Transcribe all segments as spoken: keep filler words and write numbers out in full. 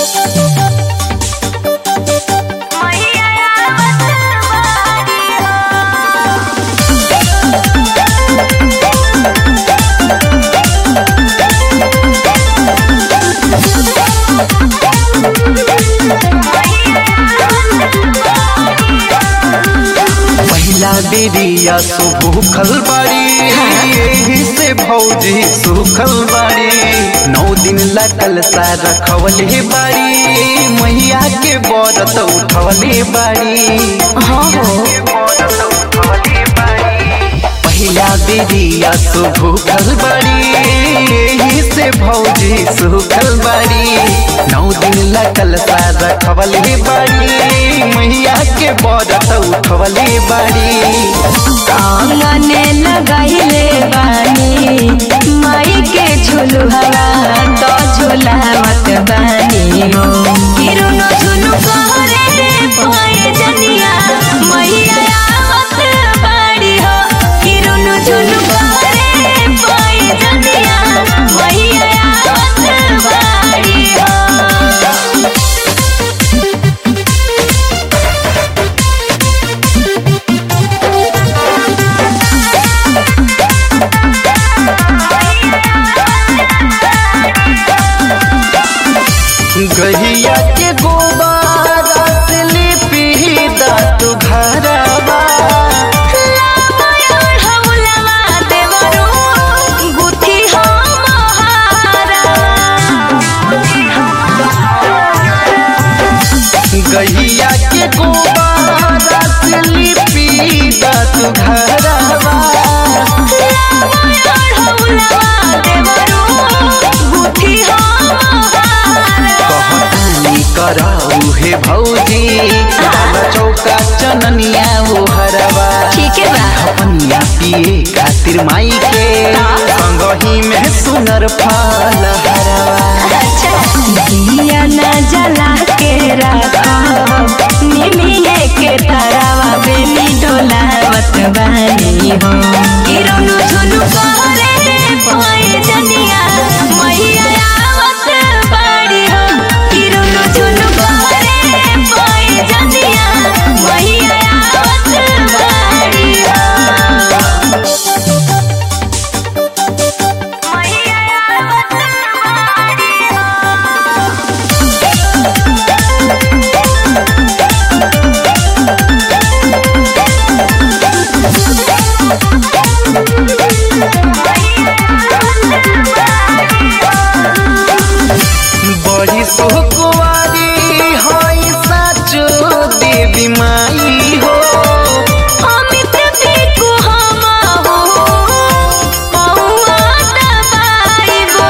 बेरिया सुखल बाड़ी यही से भौजी सुखल बाड़ी। नौ दिन लगल सा रखवले बाड़ी मैया के बरत उठवले बाड़ी। हाँ हो पहिला बेरिया सुखल बाड़ी यही से भौजी सुखल बाड़ी। नौ दिन लगल सा रखवले बाड़ी मैया के बरत उठवले बाड़ी। आंगने लगाइले बानी माई के झुलू हवा तो झुलावत बानी हो। किरुनो झुलू कहरे पाए जनिया मैया आवत बाड़ी हो। किरुनो झुलू कहरे पाए जनिया मैया आवत बाड़ी हो। गहिया के गोबारा से लिपी दातु घरवा। गहिया के गोबारा से लिपी दातु घरवा। कराऊ हे भौजी चौका चननिया वो हरवा। ठीक है बा अपनिया पिए खातिर माई के संगही में सुनर फल हरवा। दिया न जला के रखो निमिये के तरवा बेली डोलावत बानी हो। किरुनु झुनु कहरे पाए जनिया मैया आवत बाड़ी हो। किरुनु झुनु कहरे पाए जनिया मैया आवत बाड़ी हो। बड़ी सुकुवारी होई साचो देवी माई हो। अमित बिकु हम हो पौआ दबाइबो।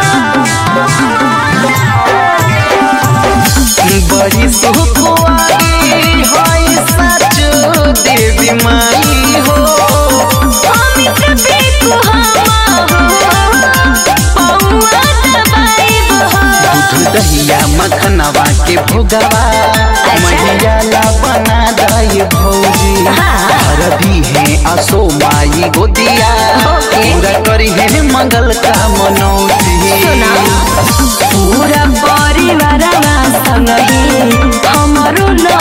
बड़ी सुकुवारी होई साचो देवी माई हो। अमित बिकु हम हो पौआ दबाइबो। दूध दहिया मखनवा के भोगवा मैया ला बना दई भौजी। हर भी है असो माई गोदिया पूरा करी है मंगल का मनौती। पूरा परिवार संग ही हमरो